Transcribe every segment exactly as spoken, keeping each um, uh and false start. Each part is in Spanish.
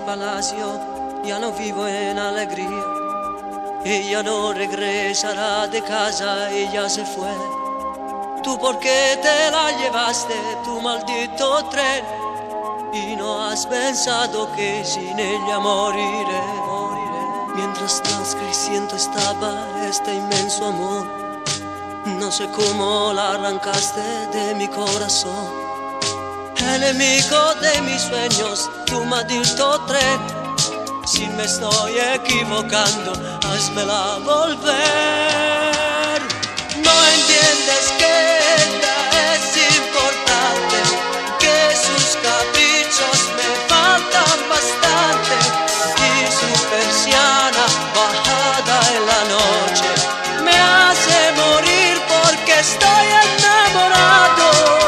palacio, ya no vivo en alegría. Ella no regresará de casa, ella se fue. ¿Tú por qué te la llevaste, tu maldito tren? Y no has pensado que sin ella moriré, moriré. Mientras más creciendo estaba este inmenso amor, no sé cómo la arrancaste de mi corazón. Enemigo de mis sueños, tu maldito tren. Si me estoy equivocando, házmela volver. No entiendes que ella es importante, que sus caprichos me faltan bastante, y su persiana bajada en la noche me hace morir porque estoy enamorado.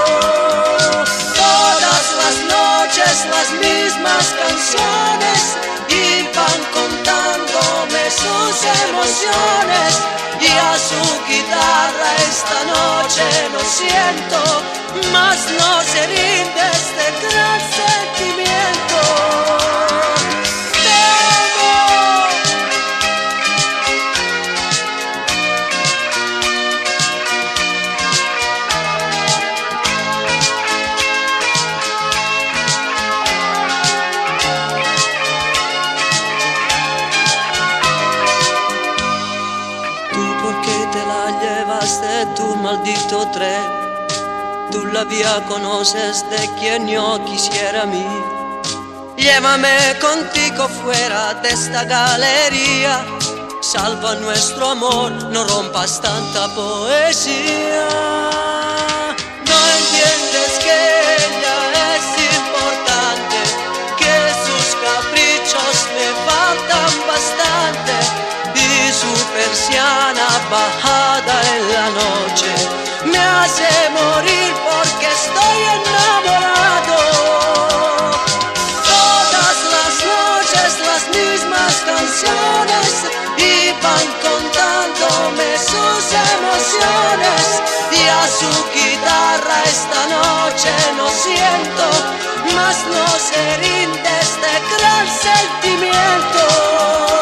Todas las noches las mismas canciones y van contándome sus emociones, y a su guitarra esta noche lo siento, mas no se rinde este gran sentimiento. Tu maldito tren, tú la vía conoces de quien yo quisiera a mí. Llévame contigo fuera de esta galería, salva nuestro amor, no rompas tanta poesía. No entiendes que ella es importante, que sus caprichos me faltan bastante, y su persiana bajada en la noche me hace morir porque estoy enamorado. Todas las noches las mismas canciones y van contándome sus emociones, y a su guitarra esta noche lo siento, mas no se rinde este gran sentimiento.